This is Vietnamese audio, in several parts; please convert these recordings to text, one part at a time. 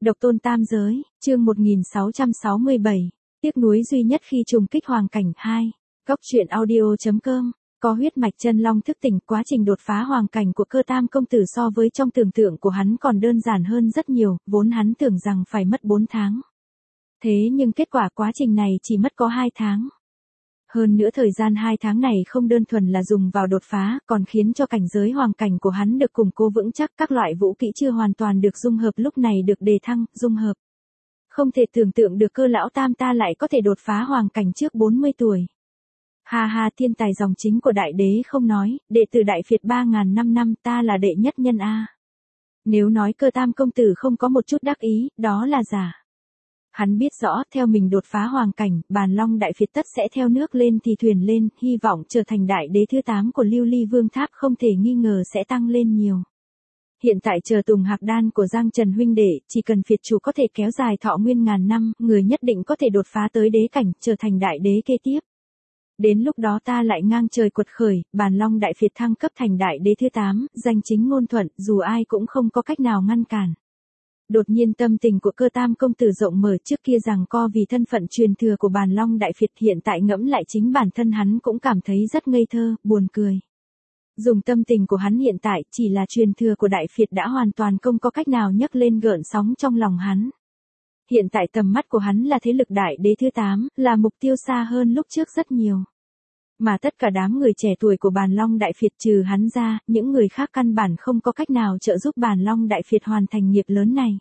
Độc tôn tam giới, chương 1667, tiếc nuối duy nhất khi trùng kích hoàng cảnh 2. Góc truyện audio.com, có huyết mạch chân long thức tỉnh, quá trình đột phá hoàng cảnh của Cơ Tam công tử so với trong tưởng tượng của hắn còn đơn giản hơn rất nhiều, vốn hắn tưởng rằng phải mất 4 tháng. Thế nhưng kết quả quá trình này chỉ mất có 2 tháng. Hơn nữa thời gian 2 tháng này không đơn thuần là dùng vào đột phá, còn khiến cho cảnh giới hoàng cảnh của hắn được củng cố vững chắc, các loại vũ kỹ chưa hoàn toàn được dung hợp lúc này được đề thăng, dung hợp. Không thể tưởng tượng được Cơ lão tam ta lại có thể đột phá hoàng cảnh trước 40 tuổi. Ha ha, thiên tài dòng chính của đại đế không nói, đệ tử đại Việt 3.500 năm ta là đệ nhất nhân a. Nếu nói Cơ Tam công tử không có một chút đắc ý, đó là giả. Hắn biết rõ, theo mình đột phá hoàng cảnh, Bàn Long Đại Việt tất sẽ theo nước lên thì thuyền lên, hy vọng trở thành đại đế thứ 8 của Lưu Ly Vương Tháp không thể nghi ngờ sẽ tăng lên nhiều. Hiện tại chờ Tùng Hạc Đan của Giang Trần huynh đệ, chỉ cần Việt chủ có thể kéo dài thọ nguyên ngàn năm, người nhất định có thể đột phá tới đế cảnh, trở thành đại đế kế tiếp. Đến lúc đó ta lại ngang trời quật khởi, Bàn Long Đại Việt thăng cấp thành đại đế thứ 8, danh chính ngôn thuận, dù ai cũng không có cách nào ngăn cản. Đột nhiên tâm tình của Cơ Tam công tử rộng mở, trước kia rằng co vì thân phận truyền thừa của Bàn Long Đại Việt, hiện tại ngẫm lại chính bản thân hắn cũng cảm thấy rất ngây thơ, buồn cười. Dùng tâm tình của hắn hiện tại, chỉ là truyền thừa của Đại Việt đã hoàn toàn không có cách nào nhấc lên gợn sóng trong lòng hắn. Hiện tại tầm mắt của hắn là thế lực đại đế thứ 8, là mục tiêu xa hơn lúc trước rất nhiều. Mà tất cả đám người trẻ tuổi của Bàn Long Đại Việt trừ hắn ra, những người khác căn bản không có cách nào trợ giúp Bàn Long Đại Việt hoàn thành nghiệp lớn này.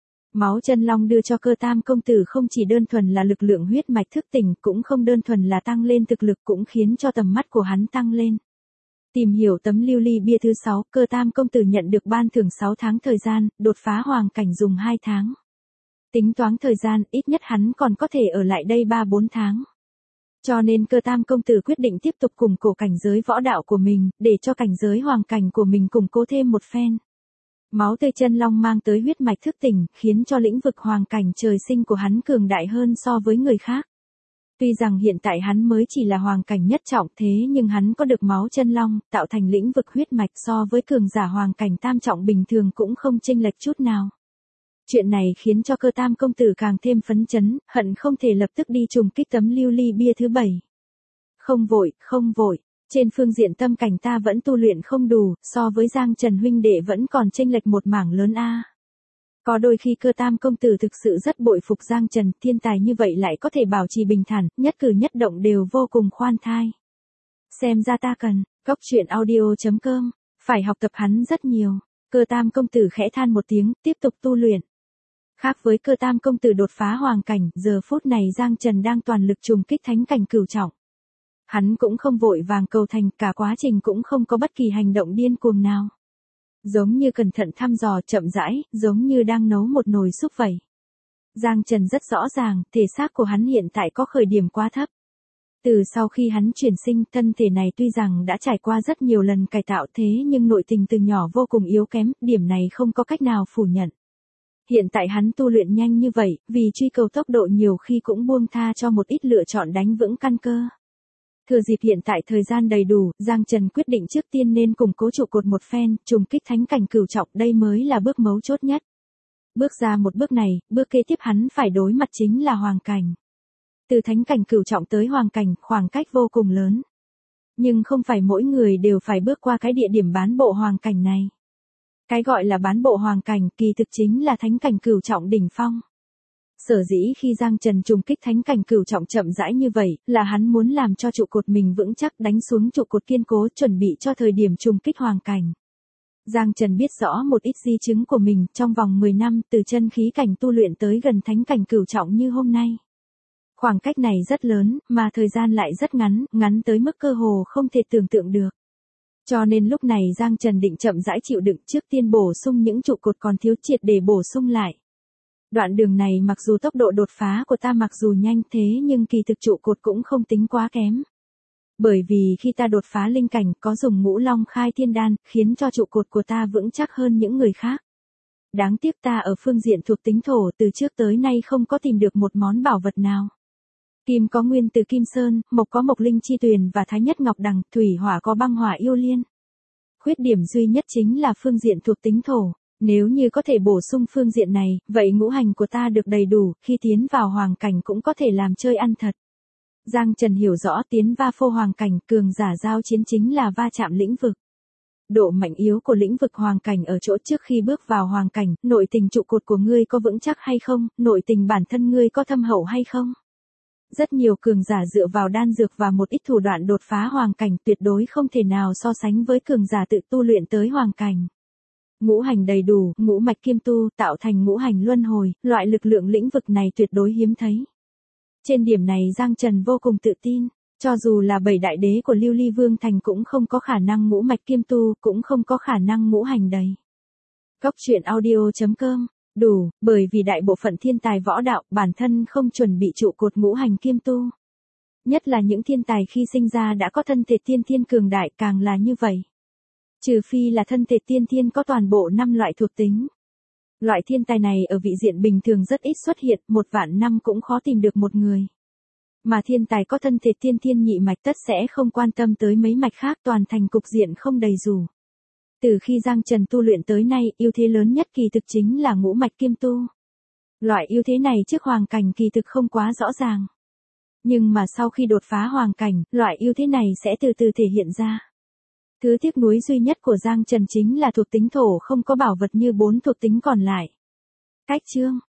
Máu chân long đưa cho Cơ Tam công tử không chỉ đơn thuần là lực lượng huyết mạch thức tỉnh, cũng không đơn thuần là tăng lên thực lực, cũng khiến cho tầm mắt của hắn tăng lên. Tìm hiểu tấm lưu ly bia thứ 6, Cơ Tam công tử nhận được ban thưởng 6 tháng thời gian, đột phá hoàng cảnh dùng 2 tháng. Tính toán thời gian, ít nhất hắn còn có thể ở lại đây 3-4 tháng. Cho nên Cơ Tam công tử quyết định tiếp tục củng cố cảnh giới võ đạo của mình, để cho cảnh giới hoàng cảnh của mình củng cố thêm một phen. Máu tươi chân long mang tới huyết mạch thức tỉnh, khiến cho lĩnh vực hoàng cảnh trời sinh của hắn cường đại hơn so với người khác. Tuy rằng hiện tại hắn mới chỉ là hoàng cảnh nhất trọng, thế nhưng hắn có được máu chân long, tạo thành lĩnh vực huyết mạch, so với cường giả hoàng cảnh tam trọng bình thường cũng không chênh lệch chút nào. Chuyện này khiến cho Cơ Tam công tử càng thêm phấn chấn, hận không thể lập tức đi trùng kích tấm lưu ly bia thứ 7. Không vội, không vội. Trên phương diện tâm cảnh ta vẫn tu luyện không đủ, so với Giang Trần huynh đệ vẫn còn chênh lệch một mảng lớn a. Có đôi khi Cơ Tam công tử thực sự rất bội phục Giang Trần, thiên tài như vậy lại có thể bảo trì bình thản, nhất cử nhất động đều vô cùng khoan thai. Xem ra ta cần, góc truyện audio.com, phải học tập hắn rất nhiều. Cơ Tam công tử khẽ than một tiếng, tiếp tục tu luyện. Khác với Cơ Tam công tử đột phá hoàng cảnh, giờ phút này Giang Trần đang toàn lực trùng kích thánh cảnh cửu trọng. Hắn cũng không vội vàng cầu thành, cả quá trình cũng không có bất kỳ hành động điên cuồng nào. Giống như cẩn thận thăm dò, chậm rãi, giống như đang nấu một nồi súp vậy. Giang Trần rất rõ ràng, thể xác của hắn hiện tại có khởi điểm quá thấp. Từ sau khi hắn chuyển sinh, thân thể này tuy rằng đã trải qua rất nhiều lần cải tạo, thế nhưng nội tình từ nhỏ vô cùng yếu kém, điểm này không có cách nào phủ nhận. Hiện tại hắn tu luyện nhanh như vậy, vì truy cầu tốc độ nhiều khi cũng buông tha cho một ít lựa chọn đánh vững căn cơ. Thừa dịp hiện tại thời gian đầy đủ, Giang Trần quyết định trước tiên nên củng cố trụ cột một phen, trùng kích thánh cảnh cửu trọng, đây mới là bước mấu chốt nhất. Bước ra một bước này, bước kế tiếp hắn phải đối mặt chính là hoàng cảnh. Từ thánh cảnh cửu trọng tới hoàng cảnh, khoảng cách vô cùng lớn. Nhưng không phải mỗi người đều phải bước qua cái địa điểm bán bộ hoàng cảnh này. Cái gọi là bán bộ hoàng cảnh, kỳ thực chính là thánh cảnh cửu trọng đỉnh phong. Sở dĩ khi Giang Trần trùng kích thánh cảnh cửu trọng chậm rãi như vậy, là hắn muốn làm cho trụ cột mình vững chắc, đánh xuống trụ cột kiên cố, chuẩn bị cho thời điểm trùng kích hoàng cảnh. Giang Trần biết rõ một ít di chứng của mình, trong vòng 10 năm, từ chân khí cảnh tu luyện tới gần thánh cảnh cửu trọng như hôm nay. Khoảng cách này rất lớn, mà thời gian lại rất ngắn, ngắn tới mức cơ hồ không thể tưởng tượng được. Cho nên lúc này Giang Trần định chậm rãi chịu đựng, trước tiên bổ sung những trụ cột còn thiếu triệt để bổ sung lại. Đoạn đường này mặc dù tốc độ đột phá của ta mặc dù nhanh, thế nhưng kỳ thực trụ cột cũng không tính quá kém. Bởi vì khi ta đột phá linh cảnh, có dùng Ngũ Long Khai Thiên Đan, khiến cho trụ cột của ta vững chắc hơn những người khác. Đáng tiếc ta ở phương diện thuộc tính thổ, từ trước tới nay không có tìm được một món bảo vật nào. Kim có nguyên từ Kim Sơn, mộc có Mộc Linh Chi Tuyền và Thái Nhất Ngọc Đằng, thủy hỏa có Băng Hỏa Yêu Liên. Khuyết điểm duy nhất chính là phương diện thuộc tính thổ. Nếu như có thể bổ sung phương diện này, vậy ngũ hành của ta được đầy đủ, khi tiến vào hoàng cảnh cũng có thể làm chơi ăn thật. Giang Trần hiểu rõ tiến va phô hoàng cảnh, cường giả giao chiến chính là va chạm lĩnh vực. Độ mạnh yếu của lĩnh vực hoàng cảnh ở chỗ trước khi bước vào hoàng cảnh, nội tình trụ cột của ngươi có vững chắc hay không, nội tình bản thân ngươi có thâm hậu hay không. Rất nhiều cường giả dựa vào đan dược và một ít thủ đoạn đột phá hoàng cảnh tuyệt đối không thể nào so sánh với cường giả tự tu luyện tới hoàng cảnh. Ngũ hành đầy đủ, ngũ mạch kim tu tạo thành ngũ hành luân hồi, loại lực lượng lĩnh vực này tuyệt đối hiếm thấy. Trên điểm này Giang Trần vô cùng tự tin, cho dù là 7 đại đế của Lưu Ly Vương Thành cũng không có khả năng ngũ mạch kim tu, cũng không có khả năng ngũ hành đầy. Góc truyện audio.com, đủ, bởi vì đại bộ phận thiên tài võ đạo bản thân không chuẩn bị trụ cột ngũ hành kim tu. Nhất là những thiên tài khi sinh ra đã có thân thể tiên thiên cường đại càng là như vậy. Trừ phi là thân thể tiên thiên có toàn bộ 5 loại thuộc tính. Loại thiên tài này ở vị diện bình thường rất ít xuất hiện, 1 vạn năm cũng khó tìm được một người. Mà thiên tài có thân thể tiên thiên nhị mạch tất sẽ không quan tâm tới mấy mạch khác, toàn thành cục diện không đầy đủ. Từ khi Giang Trần tu luyện tới nay, ưu thế lớn nhất kỳ thực chính là ngũ mạch kim tu. Loại ưu thế này trước hoàng cảnh kỳ thực không quá rõ ràng. Nhưng mà sau khi đột phá hoàng cảnh, loại ưu thế này sẽ từ từ thể hiện ra. Thứ tiếc nuối duy nhất của Giang Trần chính là thuộc tính thổ không có bảo vật như 4 thuộc tính còn lại. Cách chương